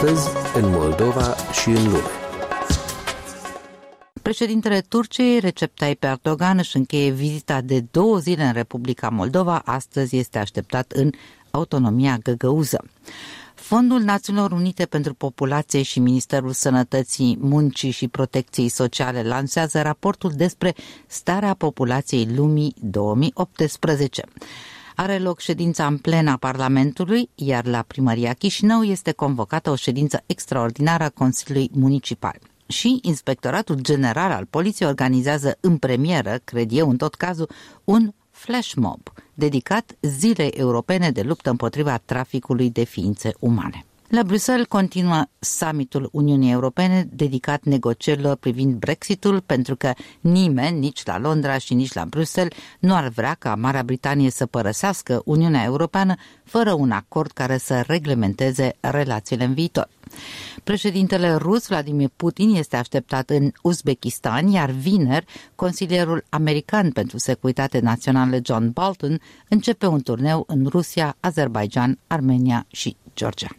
Astăzi, în Moldova și în lume. Președintele Turciei, Recep Tayyip Erdogan, își încheie vizita de 2 zile în Republica Moldova. Astăzi este așteptat în autonomia găgăuză. Fondul Națiunilor Unite pentru Populație și Ministerul Sănătății, Muncii și Protecției Sociale lansează raportul despre starea populației lumii 2018. Are loc ședința în plen a Parlamentului, iar la Primăria Chișinău este convocată o ședință extraordinară a Consiliului Municipal. Și Inspectoratul General al Poliției organizează în premieră, cred eu în tot cazul, un flash mob dedicat Zilei Europene de luptă împotriva traficului de ființe umane. La Bruxelles continuă summitul Uniunii Europene dedicat negocierilor privind Brexitul, pentru că nimeni, nici la Londra și nici la Bruxelles, nu ar vrea ca Marea Britanie să părăsească Uniunea Europeană fără un acord care să reglementeze relațiile în viitor. Președintele rus Vladimir Putin este așteptat în Uzbekistan, iar vineri, consilierul american pentru securitate națională John Bolton începe un turneu în Rusia, Azerbaijan, Armenia și Georgia.